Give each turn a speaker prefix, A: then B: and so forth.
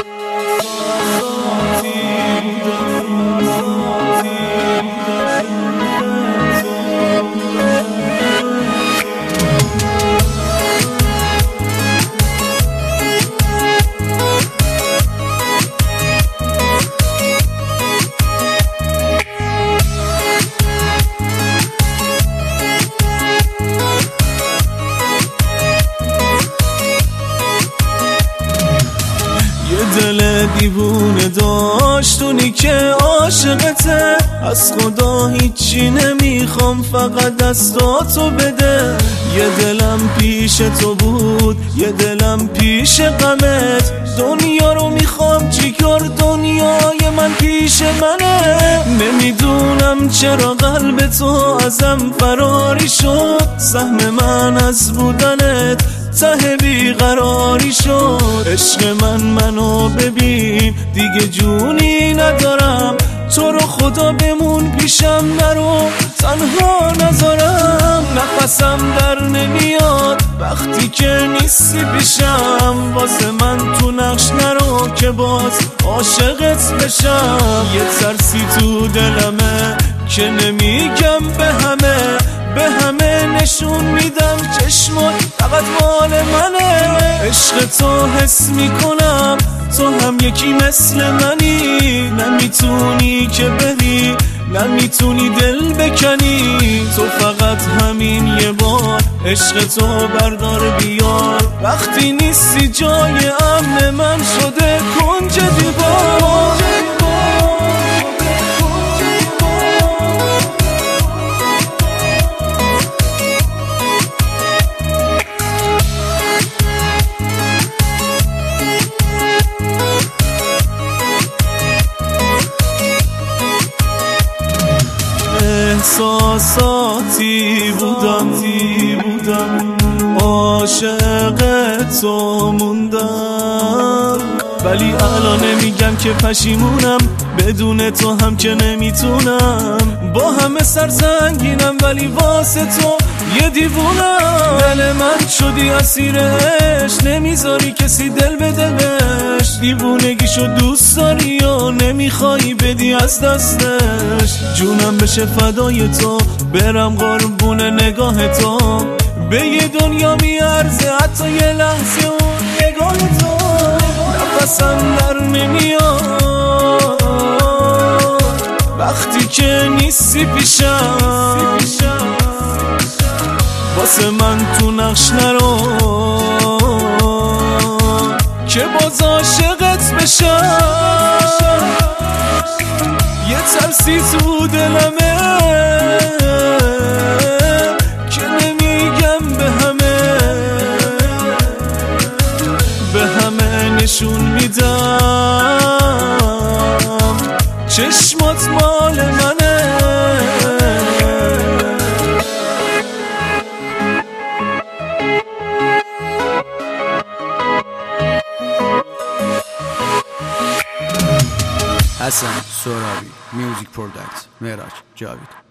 A: دل دیوونه داشت اونی که عاشقته، از خدا هیچی نمیخوام فقط دستاتو بده. یه دلم پیش تو بود، یه دلم پیش غمت، دنیا رو میخوام چیکار، دنیای من پیش منه. نمیدونم چرا قلب تو ازم فراری شد، سهم من از بودنت ته بیقراری شد. عشق منو ببین دیگه جونی ندارم، تو رو خدا بمون پیشم، نرو تنها نذارم. نفسم در نمیاد وقتی که نیستی پیشم، واسه من تو نقش نرو که باز عاشقت بشم. یه ترسی تو دلمه که نمیگم به همه نشون میدم، چشمات فقط مال منه. عشق تو حس میکنم تو هم یکی مثل منی، نمیتونی که بری، نمیتونی دل بکنی، تو فقط همین یه بار عشق تو بردار بیار. وقتی نیستی جای امن من شده کنج دیوار. احساساتی بودم عاشق تو موندم، ولی الان نمیگم که پشیمونم، بدون تو هم که نمیتونم. با همه سرزنگینم ولی واسه تو یه دیوونم. دل من شدی اسیر عشق، نمیذاری کسی دل بده بهش، دیوونگیشو دوست داری و نمیخوای بدی از دستش. جونم بشه فدای تو، برم قربون نگاه تو، به یه دنیا میارزه حتی یه لحظه اون نگاه تو. نفسم در نمیاد وقتی که نیستی پیشم، واسه من تو نقش نرو که باز عاشقت بشم. یه ترسی تو دلمه که نمیگم به همه نشون میدم، چشمات مال منه.
B: حسن سرابی، میوزیک پرودکت، معراج جاوید.